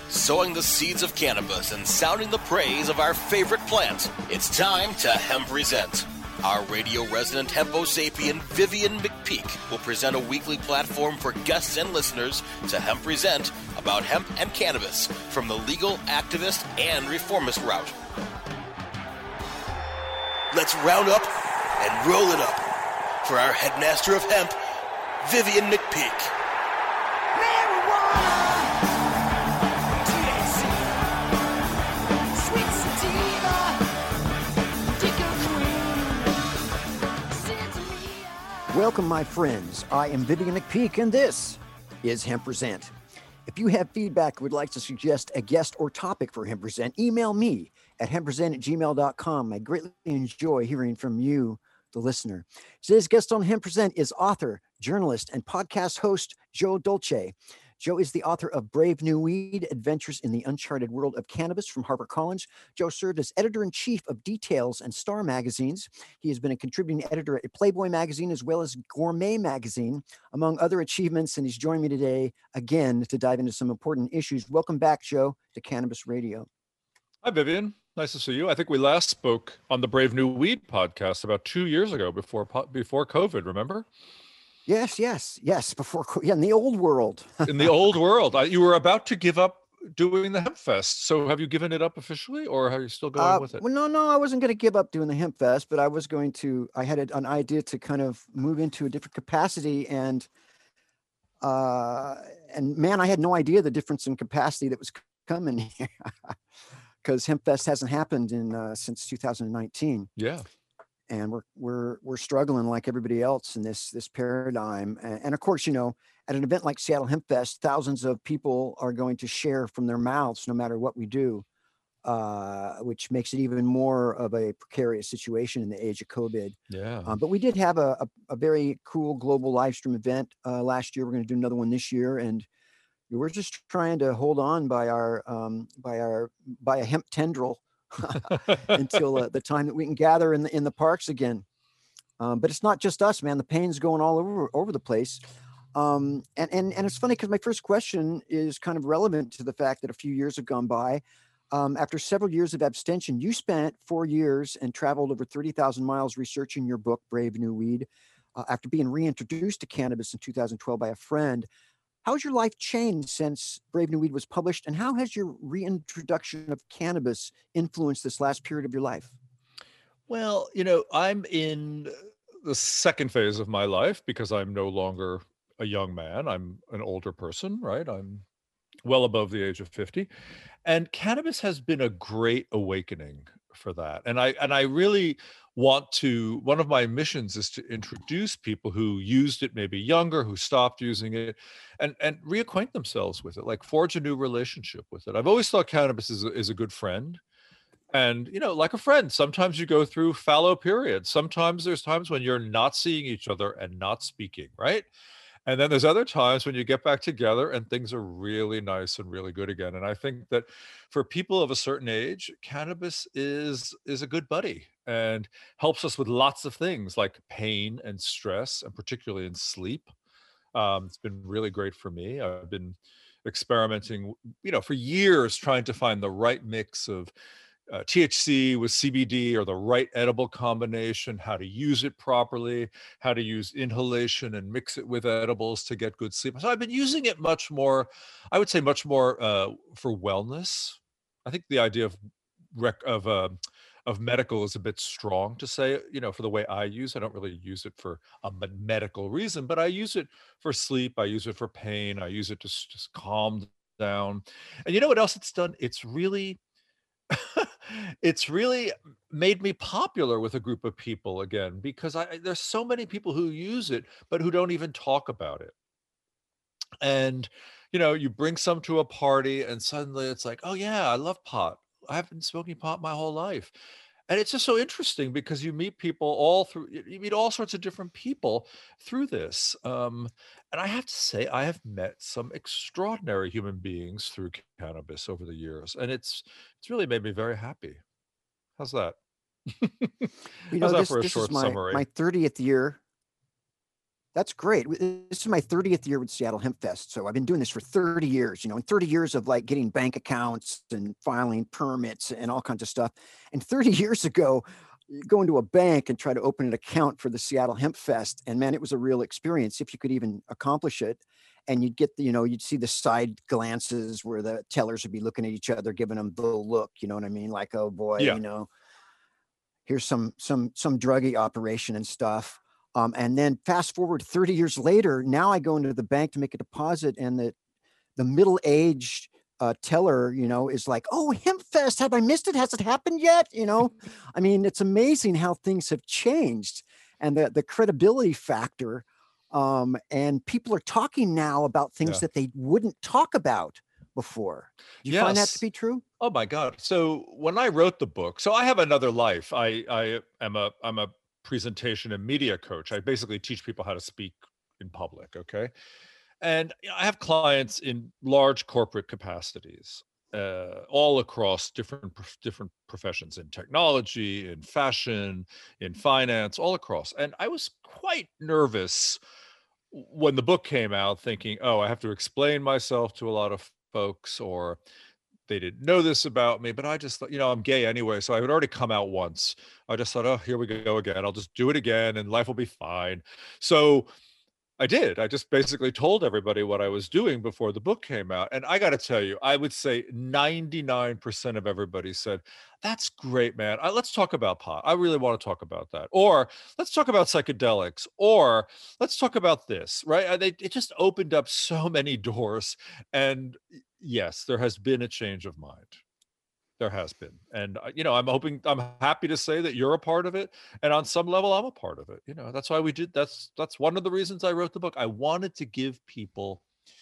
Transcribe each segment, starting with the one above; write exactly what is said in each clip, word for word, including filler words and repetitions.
sowing the seeds of cannabis and sounding the praise of our favorite plant. It's time to Hempresent. Our radio resident hempo sapien Vivian McPeak will present a weekly platform for guests and listeners to Hempresent about hemp and cannabis from the legal, activist, and reformist route. Let's round up and roll it up for our headmaster of hemp, Vivian McPeak. Welcome, my friends. I am Vivian McPeak, and this is Hempresent. If you have feedback or would like to suggest a guest or topic for Hempresent, email me at hempresent at gmail dot com. I greatly enjoy hearing from you, the listener. Today's guest on Hempresent is author, journalist, and podcast host Joe Dolce. Joe is the author of Brave New Weed, Adventures in the Uncharted World of Cannabis from HarperCollins. Joe served as editor-in-chief of Details and Star magazines. He has been a contributing editor at Playboy magazine as well as Gourmet magazine, among other achievements, and he's joining me today again to dive into some important issues. Welcome back, Joe, to Cannabis Radio. Hi, Vivian. Nice to see you. I think we last spoke on the Brave New Weed podcast about two years ago before before COVID, remember? Yes, yes, yes. Before, yeah, in the old world. In the old world. I, you were about to give up doing the Hemp Fest. So have you given it up officially, or are you still going uh, with it? Well, no, no, I wasn't going to give up doing the Hemp Fest, but I was going to, I had a, an idea to kind of move into a different capacity. And, uh, and man, I had no idea the difference in capacity that was coming here because Hemp Fest hasn't happened in uh, since two thousand nineteen. Yeah. And we're we're we're struggling like everybody else in this this paradigm. And, and of course, you know, at an event like Seattle Hemp Fest, thousands of people are going to share from their mouths, no matter what we do, uh, which makes it even more of a precarious situation in the age of COVID. Yeah. Um, but we did have a, a, a very cool global live stream event uh, last year. We're going to do another one this year, and we're just trying to hold on by our um, by our by a hemp tendril. until uh, the time that we can gather in the in the parks again. Um, but it's not just us, man. The pain's going all over over the place. Um, and and and it's funny because my first question is kind of relevant to the fact that a few years have gone by. Um, after several years of abstention, you spent four years and traveled over thirty thousand miles researching your book, Brave New Weed, uh, after being reintroduced to cannabis in two thousand twelve by a friend. How's your life changed since Brave New Weed was published, and how has your reintroduction of cannabis influenced this last period of your life? Well, you know, I'm in the second phase of my life because I'm no longer a young man. I'm an older person, right? I'm well above the age of fifty. And cannabis has been a great awakening for that. And I and I really want to, one of my missions is to introduce people who used it maybe younger, who stopped using it, and and reacquaint themselves with it, like forge a new relationship with it. I've always thought cannabis is a, is a good friend. And, you know, like a friend, sometimes you go through fallow periods. Sometimes there's times when you're not seeing each other and not speaking, right? And then there's other times when you get back together and things are really nice and really good again. And I think that for people of a certain age, cannabis is is a good buddy and helps us with lots of things like pain and stress, and particularly in sleep. Um, it's been really great for me. I've been experimenting, you know, for years trying to find the right mix of Uh, T H C with C B D or the right edible combination, how to use it properly, how to use inhalation and mix it with edibles to get good sleep. So I've been using it much more, I would say much more uh, for wellness. I think the idea of rec- of uh, of medical is a bit strong to say, you know, for the way I use it. I don't really use it for a med- medical reason, but I use it for sleep. I use it for pain. I use it to s- just calm down. And you know what else it's done? It's really it's really made me popular with a group of people again, because I I- there's so many people who use it but who don't even talk about it. And you know, you bring some to a party and suddenly it's like, oh yeah, I love pot. I've been smoking pot my whole life. And it's just so interesting because you meet people all through, you you meet all sorts of different people through this. Um, and I have to say, I have met some extraordinary human beings through cannabis over the years. And it's it's really made me very happy. How's that? You How's know, that this for a this is short my summary? my thirtieth year. That's great. W- This is my thirtieth year with Seattle Hemp Fest. So I've been doing this for thirty years, you know, and thirty years of like getting bank accounts and filing permits and all kinds of stuff. And thirty years ago, you go into a bank and try to open an account for the Seattle Hemp Fest. And man, it was a real experience if you could even accomplish it. And you'd get the, you know, you'd see the side glances where the tellers would be looking at each other, giving them the look, you know what I mean? Like, oh boy, Yeah. you know, here's some some some druggy operation and stuff. Um, and then fast forward thirty years later, now I go into the bank to make a deposit, and the the middle-aged uh, teller, you know, is like, "Oh, HempFest, have I missed it? Has it happened yet?" You know, I mean, it's amazing how things have changed, and the the credibility factor. Um, and people are talking now about things Yeah. that they wouldn't talk about before. Do you find that to Yes. be true? Oh my God. So when I wrote the book, so I have another life. I I am a I'm a presentation and media coach. I basically teach people how to speak in public. Okay. And you know, I have clients in large corporate capacities, uh, all across different prof- different professions in technology, in fashion, in finance, all across. And I was quite nervous when the book came out, thinking, "Oh, I have to explain myself to a lot of folks, or they didn't know this about me." But I just thought, you know, I'm gay anyway, so I had already come out once. I just thought, "Oh, here we go again. I'll just do it again, and life will be fine." So I did. I just basically told everybody what I was doing before the book came out. And I got to tell you, I would say ninety-nine percent of everybody said, "That's great, man. Uh, let's talk about pot. I really want to talk about that." Or let's talk about psychedelics. Or let's talk about this, right? Uh, They, it just opened up so many doors. And y- yes, there has been a change of mind. There has been. And, uh, you know, I'm hoping, I'm happy to say that you're a part of it. And on some level, I'm a part of it. You know, that's why we did, that's, that's one of the reasons I wrote the book. I wanted to give people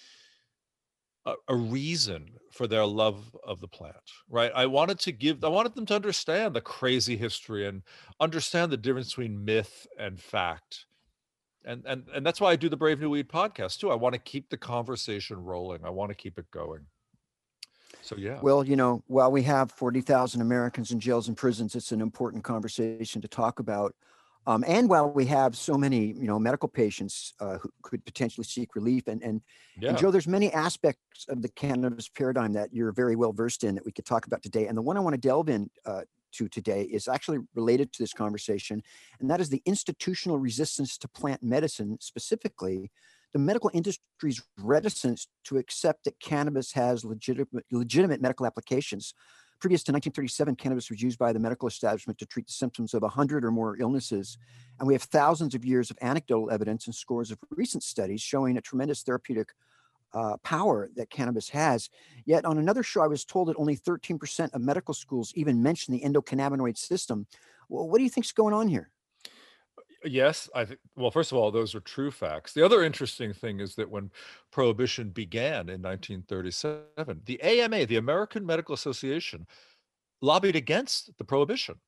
a, a reason for their love of the plant, right? I wanted to give, I wanted them to understand the crazy history and understand the difference between myth and fact. And, and, and that's why I do the Brave New Weed podcast too. I want to keep the conversation rolling. I want to keep it going. So, yeah. Well, you know, while we have forty thousand Americans in jails and prisons, it's an important conversation to talk about. Um, and while we have so many, you know, medical patients uh, who could potentially seek relief, and and and Yeah. Joe, there's many aspects of the cannabis paradigm that you're very well versed in that we could talk about today. And the one I want to delve in uh, to today is actually related to this conversation, and that is the institutional resistance to plant medicine, specifically the medical industry's reticence to accept that cannabis has legitimate, legitimate medical applications. Previous to nineteen thirty-seven, cannabis was used by the medical establishment to treat the symptoms of one hundred or more illnesses. And we have thousands of years of anecdotal evidence and scores of recent studies showing a tremendous therapeutic uh, power that cannabis has. Yet on another show, I was told that only thirteen percent of medical schools even mention the endocannabinoid system. Well, what do you think's going on here? Yes, I think, well, first of all, those are true facts. The other interesting thing is that when prohibition began in nineteen thirty-seven, the A M A, the American Medical Association, lobbied against the prohibition.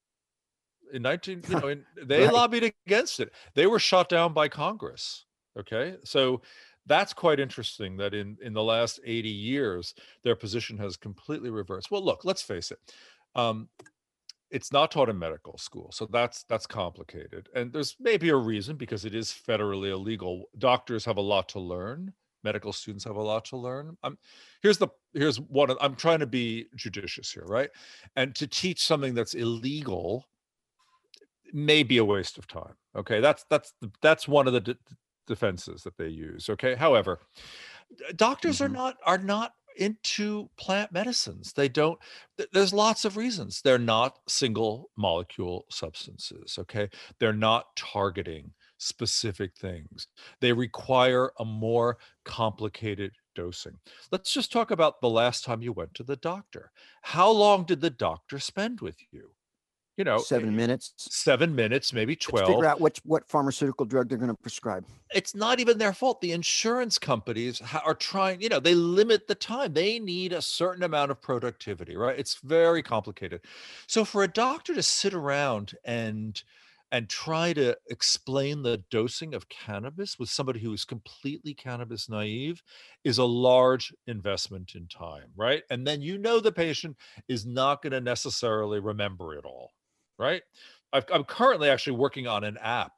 In nineteen, you know, in, they Right. lobbied against it. They were shot down by Congress. Okay. So that's quite interesting that in in the last eighty years, their position has completely reversed. Well, look, let's face it. Um, it's not taught in medical school, so that's that's complicated. And there's maybe a reason, because it is federally illegal. Doctors have a lot to learn. Medical students have a lot to learn. I'm here's the here's one of, I'm trying to be judicious here, right? And to teach something that's illegal may be a waste of time. Okay, that's that's the, that's one of the d- defenses that they use. Okay, however, doctors are Mhm. not are not into plant medicines. They don't. th- There's lots of reasons. They're not single molecule substances. Okay, they're not targeting specific things. They require a more complicated dosing. Let's just talk about the last time you went to the doctor. How long did the doctor spend with you? You know, Seven eh, minutes seven minutes, maybe to figure twelve. out what what pharmaceutical drug they're going to prescribe. It's not even their fault. The insurance companies ha- are trying, you know, they limit the time. They need a certain amount of productivity, right? It's very complicated. So for a doctor to sit around and and try to explain the dosing of cannabis with somebody who is completely cannabis naive is a large investment in time, right? And then you know the patient is not going to necessarily remember it all, right? I've, I'm currently actually working on an app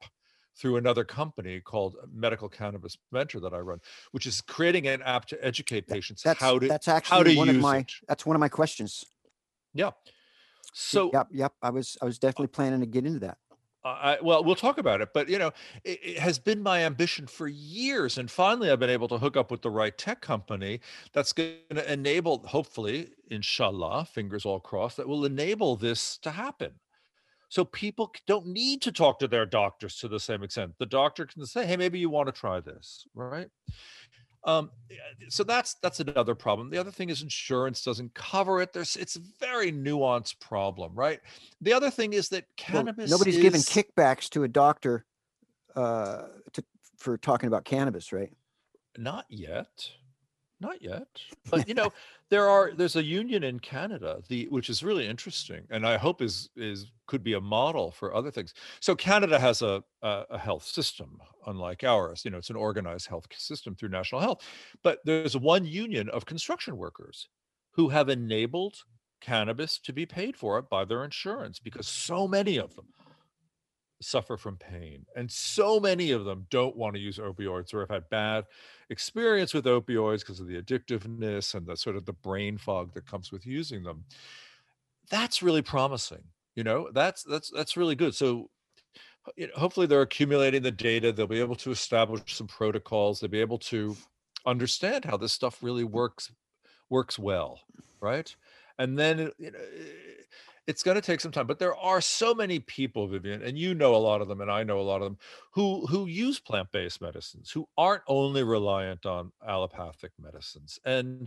through another company called Medical Cannabis Mentor that I run, which is creating an app to educate patients That's how to that's how actually to one of use my it. that's one of my questions. Yeah. So Yep, yep. I was I was definitely planning to get into that. I, well, we'll talk about it, but you know, it, it has been my ambition for years, and finally, I've been able to hook up with the right tech company that's going to enable, hopefully, inshallah, fingers all crossed, that will enable this to happen. So people c- don't need to talk to their doctors to the same extent. The doctor can say, "Hey, maybe you want to try this," right? Um, yeah, so that's that's another problem. The other thing is insurance doesn't cover it. There's it's a very nuanced problem, right? The other thing is that Well, cannabis nobody's giving is kickbacks to a doctor uh, to, for talking about cannabis, right? not yet. Not yet. But you know, there are there's a union in Canada, the which is really interesting, and I hope is is could be a model for other things. So Canada has a a, a health system, unlike ours. You know, it's an organized health system through National Health. But there's one union of construction workers who have enabled cannabis to be paid for by their insurance because so many of them suffer from pain. And so many of them don't want to use opioids or have had bad experience with opioids because of the addictiveness and the sort of the brain fog that comes with using them. That's really promising. You know, that's that's that's really good. So you know, hopefully they're accumulating the data. They'll be able to establish some protocols. They'll be able to understand how this stuff really works works well, right? And then you know, it's going to take some time, but there are so many people, Vivian, and you know a lot of them, and I know a lot of them, who who use plant-based medicines, who aren't only reliant on allopathic medicines, and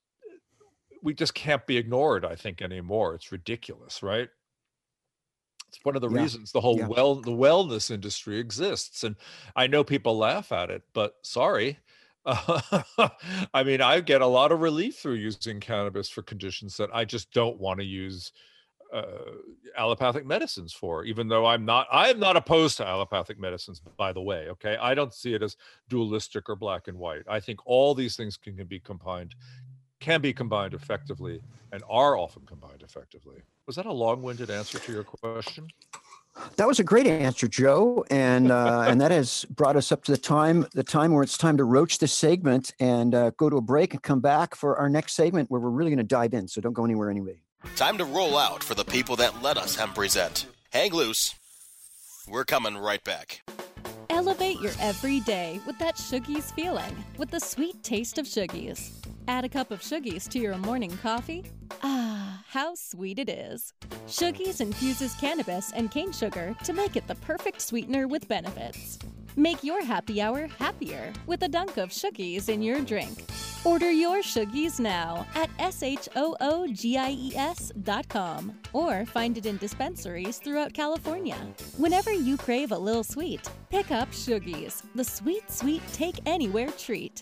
we just can't be ignored, I think, anymore. It's ridiculous, right? It's one of the Yeah, reasons the whole yeah. well the wellness industry exists, and I know people laugh at it, but sorry. Uh, I mean, I get a lot of relief through using cannabis for conditions that I just don't want to use uh, allopathic medicines for, even though I'm not, I am not opposed to allopathic medicines, by the way. Okay. I don't see it as dualistic or black and white. I think all these things can, can be combined, can be combined effectively and are often combined effectively. Was that a long-winded answer to your question? That was a great answer, Joe, and uh, and that has brought us up to the time the time where it's time to roach this segment and uh, go to a break and come back for our next segment where we're really going to dive in. So don't go anywhere anyway. Time to roll out for the people that let us hemp present. Hang loose. We're coming right back. Elevate your everyday with that Shoogies feeling, with the sweet taste of Shoogies. Add a cup of Shoogies to your morning coffee. Ah, how sweet it is. Shoogies infuses cannabis and cane sugar to make it the perfect sweetener with benefits. Make your happy hour happier with a dunk of Shoogies in your drink. Order your Shoogies now at S H O O G I E S dot com or find it in dispensaries throughout California. Whenever you crave a little sweet, pick up Shoogies, the sweet, sweet take-anywhere treat.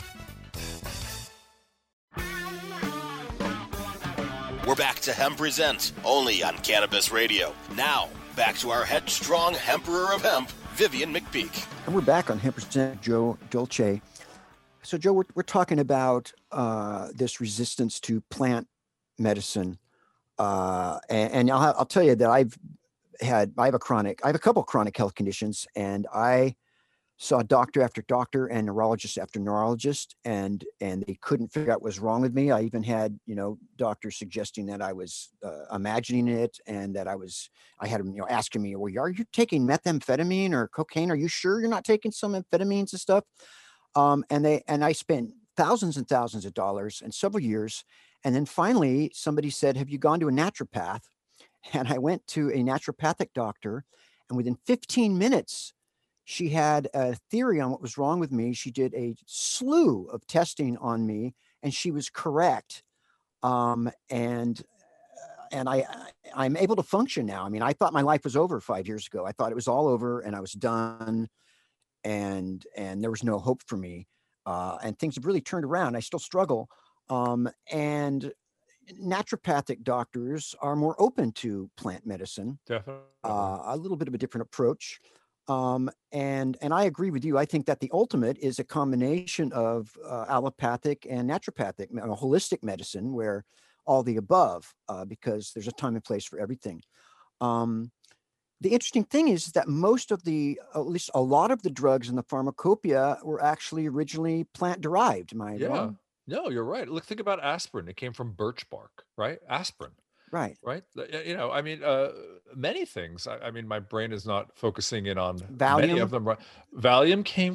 We're back to Hemp Present, only on Cannabis Radio. Now, back to our headstrong Emperor of Hemp, Vivian McPeak. And we're back on Hemp Present, Joe Dolce. So, Joe, we're, we're talking about uh, this resistance to plant medicine. Uh, and and I'll, I'll tell you that I've had, I have a chronic, I have a couple of chronic health conditions, and I saw doctor after doctor and neurologist after neurologist, and and they couldn't figure out what was wrong with me. I even had, you know, doctors suggesting that I was uh, imagining it, and that I was, I had them, you know, asking me, well, are you taking methamphetamine or cocaine? Are you sure you're not taking some amphetamines and stuff? Um, and they, and I spent thousands and thousands of dollars and several years. And then finally somebody said, have you gone to a naturopath? And I went to a naturopathic doctor, and within fifteen minutes, she had a theory on what was wrong with me. She did a slew of testing on me, and she was correct. Um, and and I, I'm able to function now. I mean, I thought my life was over five years ago. I thought it was all over and I was done, and and there was no hope for me. Uh, and things have really turned around. I still struggle. Um, and naturopathic doctors are more open to plant medicine, Definitely. uh, a little bit of a different approach. Um, and and I agree with you. I think that the ultimate is a combination of uh, allopathic and naturopathic, uh, holistic medicine, where all the above, uh, because there's a time and place for everything. Um, the interesting thing is that most of the, at least a lot of the drugs in the pharmacopoeia were actually originally plant derived. Am I Yeah. wrong? No, you're right. Look, think about aspirin. It came from birch bark, right? Aspirin, Right. right? The- y- You know, I mean, uh, many things. I, I mean, my brain is not focusing in on many of Valium. them. Right? Valium came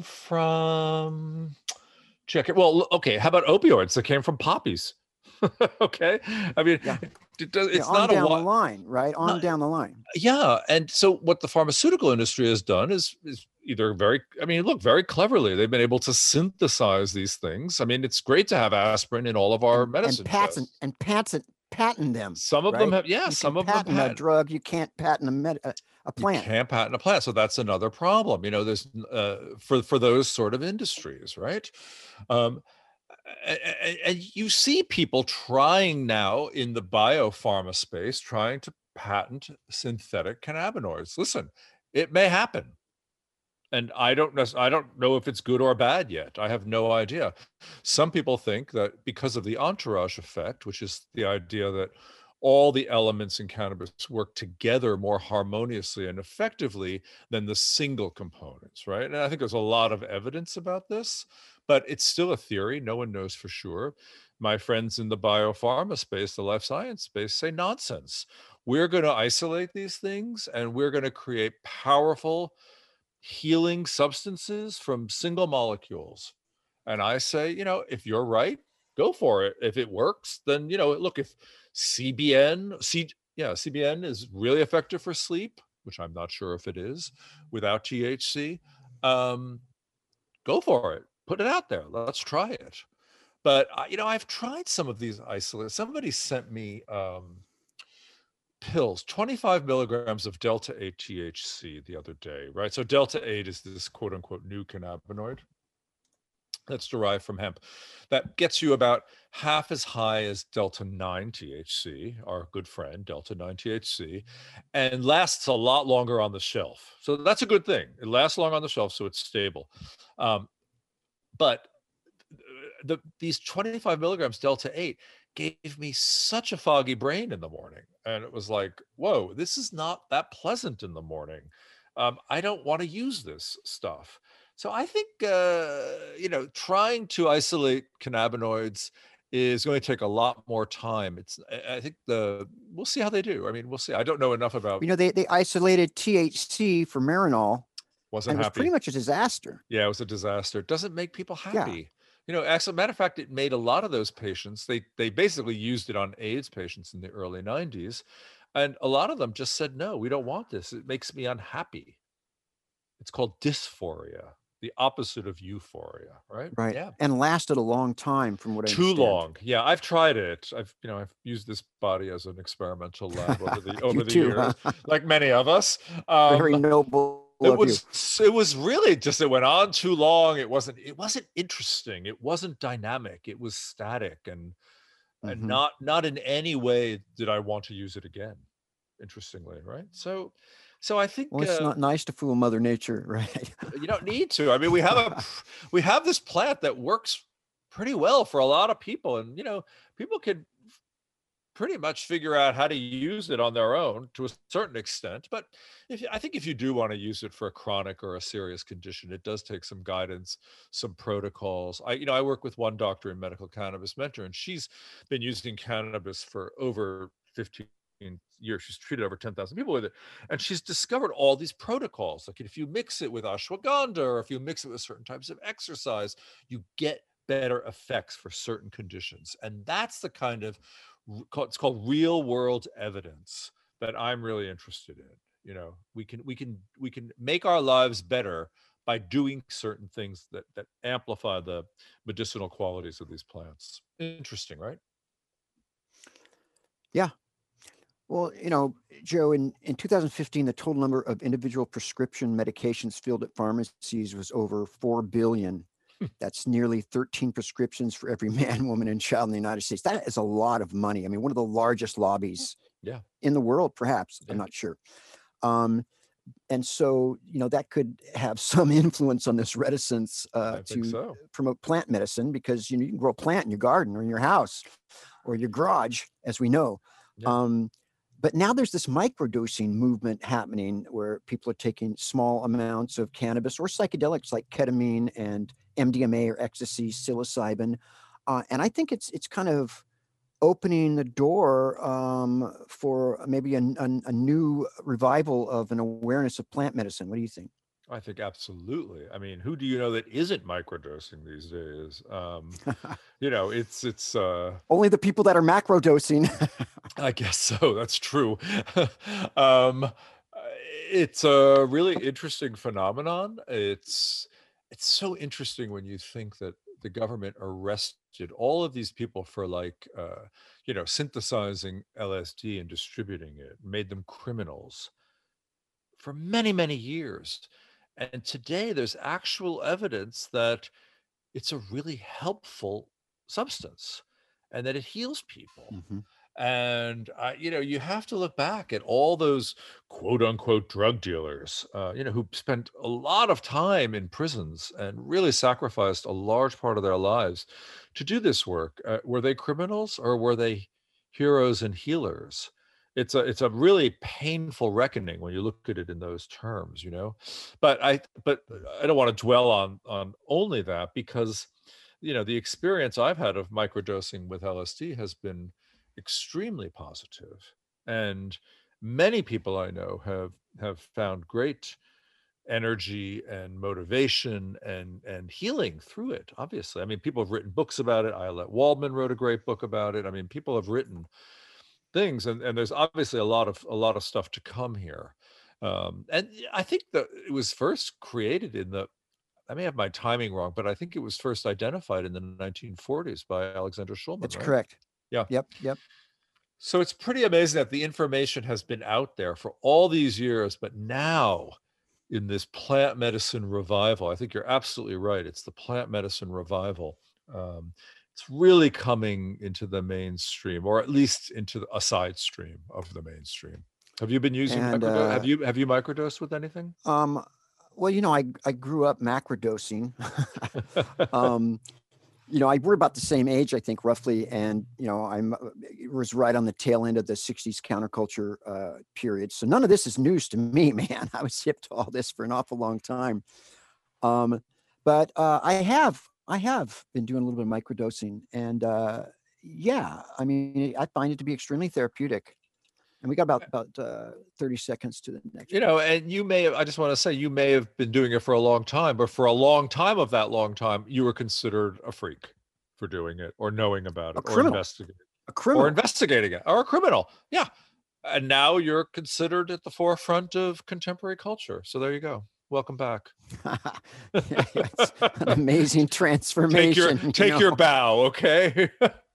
from, check it. Well, l- okay. How about opioids that came from poppies? Okay. I mean, Yeah. it does, Yeah. it's On not a down the what. line, right? On down the line. Yeah, and so what the pharmaceutical industry has done is is either very, I mean, look, very cleverly, they've been able to synthesize these things. I mean, it's great to have aspirin in all of our And, and medicine patent chests. and patent patent them, Some of them right? have, yeah, You some can of them patent a patent. drug, you can't patent a med, a, a You plant. can't patent a plant, so that's another problem. You know, there's uh, for for those sort of industries, right? Um, a- a- a- and you see people trying now in the biopharma space, trying to patent synthetic cannabinoids. Listen, it may happen. And I don't know, I don't know if it's good or bad yet. I have no idea. Some people think that because of the entourage effect, which is the idea that all the elements in cannabis work together more harmoniously and effectively than the single components, right? And I think there's a lot of evidence about this, but it's still a theory. No one knows for sure. My friends in the biopharma space, the life science space, say nonsense. We're going to isolate these things and we're going to create powerful healing substances from single molecules. And I say, you know, if you're right, go for it. If it works, then, you know, look, if C B N, C, yeah, C B N is really effective for sleep, which I'm not sure if it is without T H C, um, go for it. Put it out there. Let's try it. But, uh, you know, I've tried some of these isolates. Somebody sent me um, pills, twenty-five milligrams of delta eight T H C the other day, right? So delta eight is this quote unquote new cannabinoid that's derived from hemp that gets you about half as high as delta nine T H C, our good friend delta nine T H C, and lasts a lot longer on the shelf. So that's a good thing. It lasts long on the shelf, so it's stable. Um, but the, these twenty-five milligrams delta eight gave me such a foggy brain in the morning. And it was like, whoa, this is not that pleasant in the morning. Um, I don't want to use this stuff. So I think, uh, you know, trying to isolate cannabinoids is going to take a lot more time. It's, I I think the, we'll see how they do. I mean, we'll see. I don't know enough about, You know, they, they isolated T H C for Marinol, wasn't and it was happy. pretty much a disaster. Yeah, it was a disaster. It doesn't make people Yeah. happy. You know, as a matter of fact, it made a lot of those patients, they they basically used it on AIDS patients in the early nineties. And a lot of them just said, no, we don't want this. It makes me unhappy. It's called dysphoria, the opposite of euphoria, right? Right. Yeah. And lasted a long time from what I Too understand. long. Yeah, I've tried it. I've, you know, I've used this body as an experimental lab over the over You the too, years, huh? like many of us. Very Um, noble it of you. was it was really just, it went on too long. It wasn't it wasn't interesting. It wasn't dynamic. It was static, and and Mhm. not not in any way did I want to use it again. Interestingly, right? So so I think Well, it's uh, not nice to fool Mother Nature, right? you don't need to. I mean, we have a we have this plant that works pretty well for a lot of people, and you know, people can pretty much figure out how to use it on their own to a certain extent. But if you- I think if you do want to use it for a chronic or a serious condition, it does take some guidance, some protocols. I, you know, I work with one doctor in Medical Cannabis Mentor, and she's been using cannabis for over fifteen years. She's treated over ten thousand people with it. And she's discovered all these protocols. Like if you mix it with ashwagandha, or if you mix it with certain types of exercise, you get better effects for certain conditions. And that's the kind of, it's called real world evidence that I'm really interested in. You know, we can we can we can make our lives better by doing certain things that that amplify the medicinal qualities of these plants. Interesting, right? Yeah. Well, you know, Joe, in, in two thousand fifteen, the total number of individual prescription medications filled at pharmacies was over four billion. That's nearly thirteen prescriptions for every man, woman, and child in the United States. That is a lot of money. I mean, one of the largest lobbies Yeah. in the world, perhaps. Yeah. I'm not sure. Um, and so, you know, that could have some influence on this reticence uh, I think to so. promote plant medicine, because, you know, you can grow a plant in your garden or in your house or your garage, as we know. Yeah. Um, but now there's this microdosing movement happening where people are taking small amounts of cannabis or psychedelics like ketamine and M D M A or ecstasy, psilocybin. Uh, and I think it's it's kind of opening the door um, for maybe a, a, a new revival of an awareness of plant medicine. What do you think? I think absolutely. I mean, who do you know that isn't microdosing these days? Um, you know, it's it's uh, only the people that are macrodosing. I guess so. That's true. um, it's a really interesting phenomenon. It's it's so interesting when you think that the government arrested all of these people for like, uh, you know, synthesizing L S D and distributing it, made them criminals for many, many years. And today there's actual evidence that it's a really helpful substance and that it heals people. Mm-hmm. And, uh, you know, you have to look back at all those quote unquote drug dealers, uh, you know, who spent a lot of time in prisons and really sacrificed a large part of their lives to do this work. Uh, were they criminals or were they heroes and healers? It's a it's a really painful reckoning when you look at it in those terms, you know. But I but I don't want to dwell on on only that, because, you know, the experience I've had of microdosing with L S D has been extremely positive, and many people I know have have found great energy and motivation and and healing through it. Obviously, I mean, people have written books about it. Iolette Waldman wrote a great book about it. I mean, people have written things, and, and there's obviously a lot of a lot of stuff to come here. Um, and I think that it was first created in the, I may have my timing wrong, but I think it was first identified in the nineteen forties by Alexander Shulman. That's right? correct. Yeah. Yep. Yep. So it's pretty amazing that the information has been out there for all these years, but now in this plant medicine revival, I think you're absolutely right. It's the plant medicine revival. Um, it's really coming into the mainstream, or at least into the, a side stream of the mainstream. Have you been using And, microdose? uh, have you have you microdosed with anything? Um, well, you know, I I grew up macrodosing. um, you know, I we're about the same age, I think, roughly, and you know, I'm it was right on the tail end of the sixties counterculture uh, period. So none of this is news to me, man. I was hip to all this for an awful long time. Um, but uh, I have I have been doing a little bit of microdosing, and uh, yeah, I mean, I find it to be extremely therapeutic. And we got about about uh, thirty seconds to the next. You know, and you may have, I just want to say, you may have been doing it for a long time, but for a long time of that long time, you were considered a freak for doing it or knowing about it A or criminal. investigating A criminal. or investigating it or a criminal. Yeah. And now you're considered at the forefront of contemporary culture. So there you go. Welcome back. Yeah, it's an amazing transformation. Take your, you take know? your bow, okay?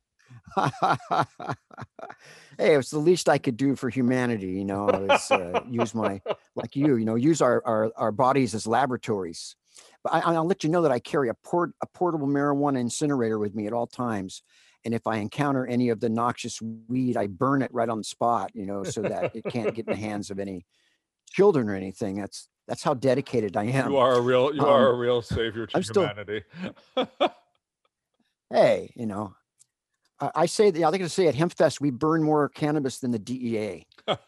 Hey, it's the least I could do for humanity, you know, is uh, use my, like you, you know, use our, our, our bodies as laboratories. But I, I'll let you know that I carry a port, a portable marijuana incinerator with me at all times. And if I encounter any of the noxious weed, I burn it right on the spot, you know, so that it can't get in the hands of any children or anything. That's, that's how dedicated I am. You are a real, you Um, are a real savior to I'm still- humanity. Hey, you know, I, I say that, I think to say at HempFest, we burn more cannabis than the D E A.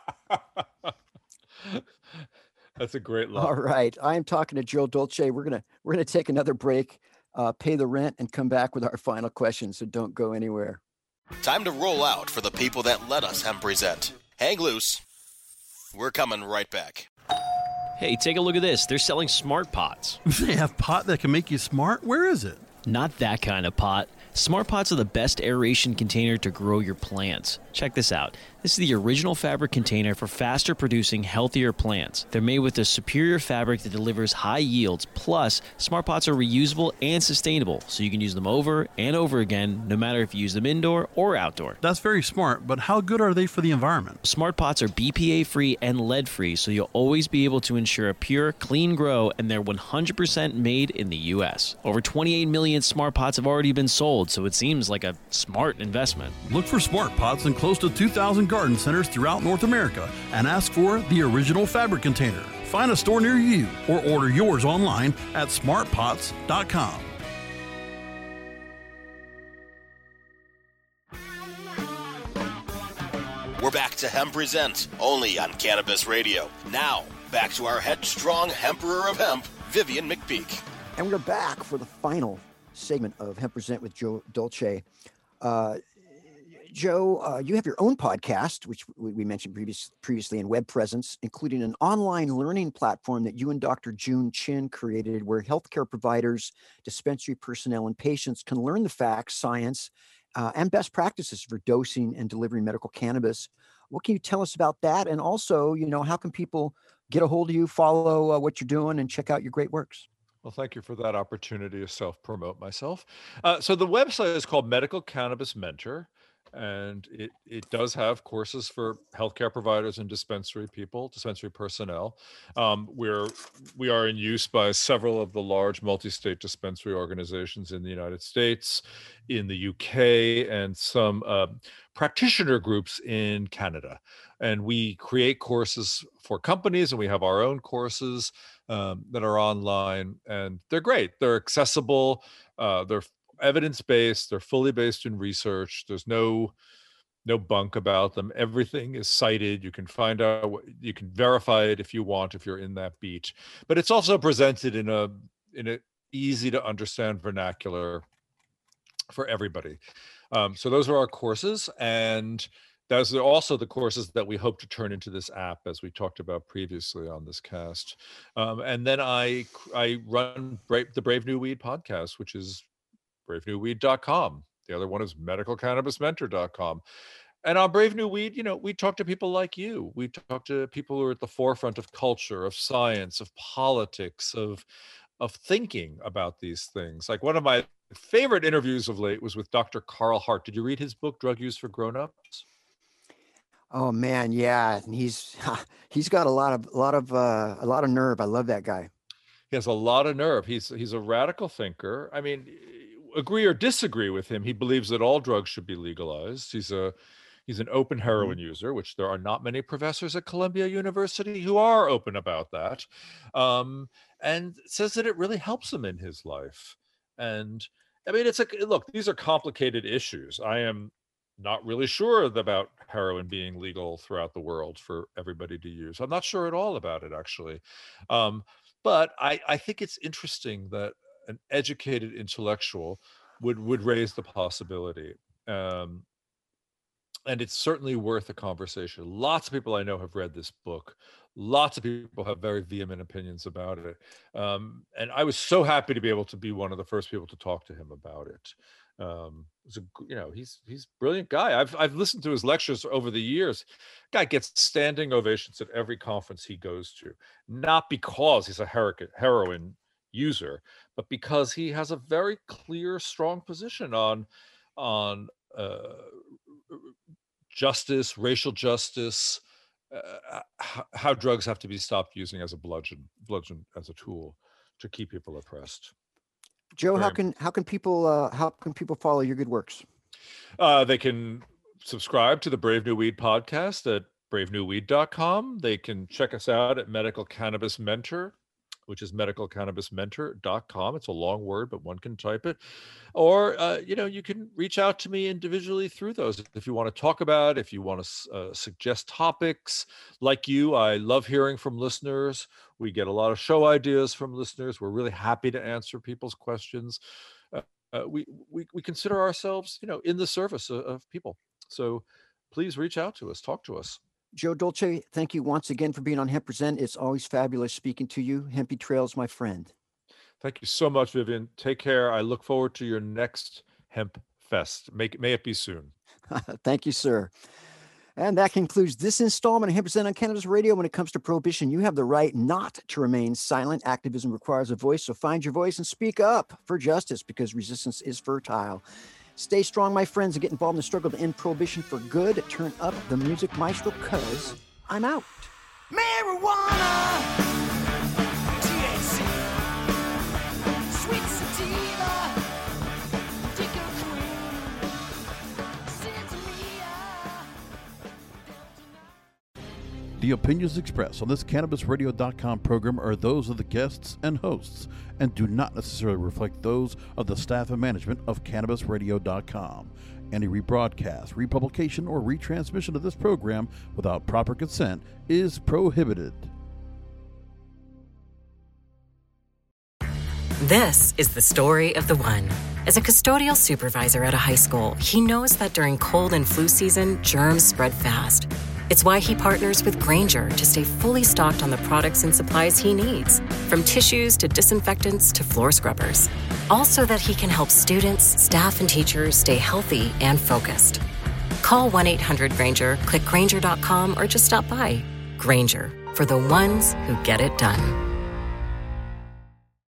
That's a great line. All right. I am talking to Joe Dolce. We're going to, we're going to take another break, uh, pay the rent, and come back with our final question. So don't go anywhere. Time to roll out for the people that let us hemp present. Hang loose. We're coming right back. Hey, take a look at this. They're selling smart pots. They have pot that can make you smart? Where is it? Not that kind of pot. Smart pots are the best aeration container to grow your plants. Check this out. This is the original fabric container for faster producing, healthier plants. They're made with a superior fabric that delivers high yields. Plus, smart pots are reusable and sustainable, so you can use them over and over again, no matter if you use them indoor or outdoor. That's very smart, but how good are they for the environment? Smart pots are B P A-free and lead-free, so you'll always be able to ensure a pure, clean grow, and they're one hundred percent made in the U S. Over twenty-eight million smart pots have already been sold, so it seems like a smart investment. Look for smart pots in close to two thousand garden centers throughout North America and ask for the original fabric container. Find a store near you or order yours online at smart pots dot com. We're back to Hemp Present, only on Cannabis Radio. Now, back to our headstrong Emperor of Hemp, Vivian McPeak. And we're back for the final segment of Hemp Present with Joe Dolce. Uh, Joe, uh, you have your own podcast, which we mentioned previous, previously, in web presence, including an online learning platform that you and Doctor June Chin created, where healthcare providers, dispensary personnel, and patients can learn the facts, science, uh, and best practices for dosing and delivering medical cannabis. What can you tell us about that? And also, you know, how can people get a hold of you, follow uh, what you're doing, and check out your great works? Well, thank you for that opportunity to self-promote myself. Uh, so the website is called Medical Cannabis Mentor. And it, it does have courses for healthcare providers and dispensary people, dispensary personnel. Um, we're, we are in use by several of the large multi-state dispensary organizations in the United States, in the U K, and some uh, practitioner groups in Canada. And we create courses for companies, and we have our own courses um, that are online, and they're great. They're accessible. Uh, they're evidence-based, they're fully based in research. There's no no bunk about them. Everything is cited. You can find out what, you can verify it if you want, if you're in that beat. But it's also presented in a in a easy to understand vernacular for everybody. Um, so those are our courses, and those are also the courses that we hope to turn into this app, as we talked about previously on this cast. Um, and then I I run Brave, the Brave New Weed podcast, which is brave new weed dot com. The other one is medical cannabis mentor dot com. And on Brave New Weed, you know, we talk to people like you. We talk to people who are at the forefront of culture, of science, of politics, of of thinking about these things. Like one of my favorite interviews of late was with Doctor Carl Hart. Did you read his book, Drug Use for Grown-Ups? Oh man, yeah. And he's he's got a lot of a lot of uh, a lot of nerve. I love that guy. He has a lot of nerve. He's he's a radical thinker. I mean, agree or disagree with him, he believes that all drugs should be legalized. He's a he's an open heroin mm-hmm. user, which there are not many professors at Columbia University who are open about that, um, and says that it really helps him in his life. And I mean, it's a look. These are complicated issues. I am not really sure about heroin being legal throughout the world for everybody to use. I'm not sure at all about it, actually. Um, but I, I think it's interesting that an educated intellectual would would raise the possibility. Um, and it's certainly worth a conversation. Lots of people I know have read this book. Lots of people have very vehement opinions about it. Um, and I was so happy to be able to be one of the first people to talk to him about it. Um, it's a, you know, he's he's a brilliant guy. I've I've listened to his lectures over the years. Guy gets standing ovations at every conference he goes to, not because he's a hero- heroin user, but because he has a very clear, strong position on on uh, justice, racial justice, uh, how, how drugs have to be stopped using as a bludgeon, bludgeon as a tool to keep people oppressed. Joe, Very how can how can people uh, how can people follow your good works? Uh, they can subscribe to the Brave New Weed podcast at brave new weed dot com. They can check us out at Medical Cannabis Mentor, which is medical cannabis mentor dot com. It's a long word, but one can type it. Or, uh, you know, you can reach out to me individually through those. If you want to talk about, if you want to uh, suggest topics, like you, I love hearing from listeners. We get a lot of show ideas from listeners. We're really happy to answer people's questions. Uh, uh, we, we, we consider ourselves, you know, in the service of, of people. So please reach out to us, talk to us. Joe Dolce, thank you once again for being on Hemp Present. It's always fabulous speaking to you. Hempy Trails, my friend. Thank you so much, Vivian. Take care. I look forward to your next Hemp Fest. Make, may it be soon. Thank you, sir. And that concludes this installment of Hemp Present on Cannabis Radio. When it comes to prohibition, you have the right not to remain silent. Activism requires a voice, so find your voice and speak up for justice, because resistance is fertile. Stay strong, my friends, and get involved in the struggle to end prohibition for good. Turn up the music, maestro, cause I'm out. Marijuana, T H C, sweet sativa, Dico Cream, Santeria, Delta nine. The opinions expressed on this Cannabis Radio dot com program are those of the guests and hosts and do not necessarily reflect those of the staff and management of Cannabis Radio dot com. Any rebroadcast, republication, or retransmission of this program without proper consent is prohibited. This is the story of the one. As a custodial supervisor at a high school, he knows that during cold and flu season, germs spread fast. It's why he partners with Grainger to stay fully stocked on the products and supplies he needs, from tissues to disinfectants to floor scrubbers. All so that he can help students, staff, and teachers stay healthy and focused. Call one eight hundred Grainger, click Grainger dot com, or just stop by. Grainger, for the ones who get it done.